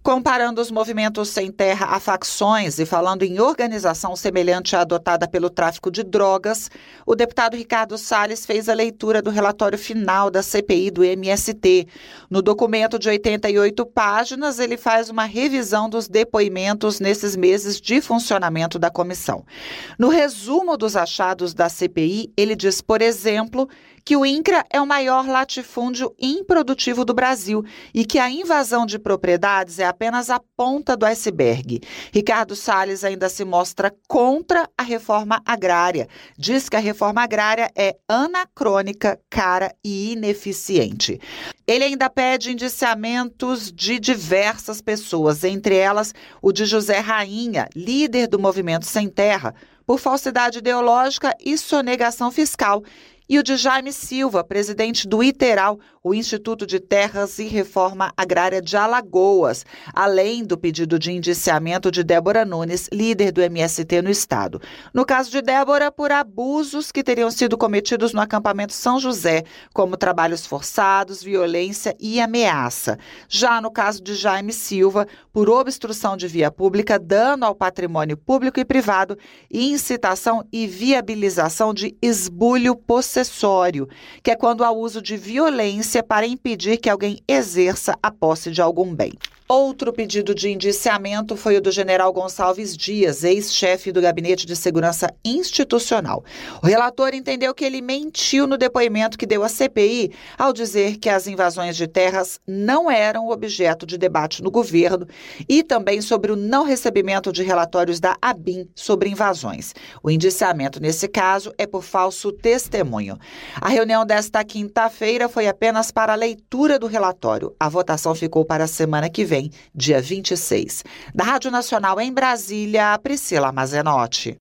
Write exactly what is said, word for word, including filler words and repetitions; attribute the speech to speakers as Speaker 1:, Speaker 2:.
Speaker 1: Comparando os movimentos sem terra a facções e falando em organização semelhante à adotada pelo tráfico de drogas, o deputado Ricardo Salles fez a leitura do relatório final da C P I do M S T. No documento de oitenta e oito páginas, ele faz uma revisão dos depoimentos nesses meses de funcionamento da comissão. No resumo dos achados da C P I, ele diz, por exemplo, que o INCRA é o maior latifúndio improdutivo do Brasil e que a invasão de propriedades é apenas a ponta do iceberg. Ricardo Salles ainda se mostra contra a reforma agrária. Diz que a reforma agrária é anacrônica, cara e ineficiente. Ele ainda pede indiciamentos de diversas pessoas, entre elas o de José Rainha, líder do Movimento Sem Terra, por falsidade ideológica e sonegação fiscal, e o de Jaime Silva, presidente do ITERAL, o Instituto de Terras e Reforma Agrária de Alagoas, além do pedido de indiciamento de Débora Nunes, líder do M S T no estado. No caso de Débora, por abusos que teriam sido cometidos no acampamento São José, como trabalhos forçados, violência e ameaça. Já no caso de Jaime Silva, por obstrução de via pública, dano ao patrimônio público e privado e incitação e viabilização de esbulho possessório, que é quando há uso de violência para impedir que alguém exerça a posse de algum bem. Outro pedido de indiciamento foi o do general Gonçalves Dias, ex-chefe do Gabinete de Segurança Institucional. O relator entendeu que ele mentiu no depoimento que deu à C P I ao dizer que as invasões de terras não eram objeto de debate no governo e também sobre o não recebimento de relatórios da ABIN sobre invasões. O indiciamento, nesse caso, é por falso testemunho. A reunião desta quinta-feira foi apenas para a leitura do relatório. A votação ficou para a semana que vem, dia vinte e seis. Da Rádio Nacional em Brasília, Priscila Mazenotti.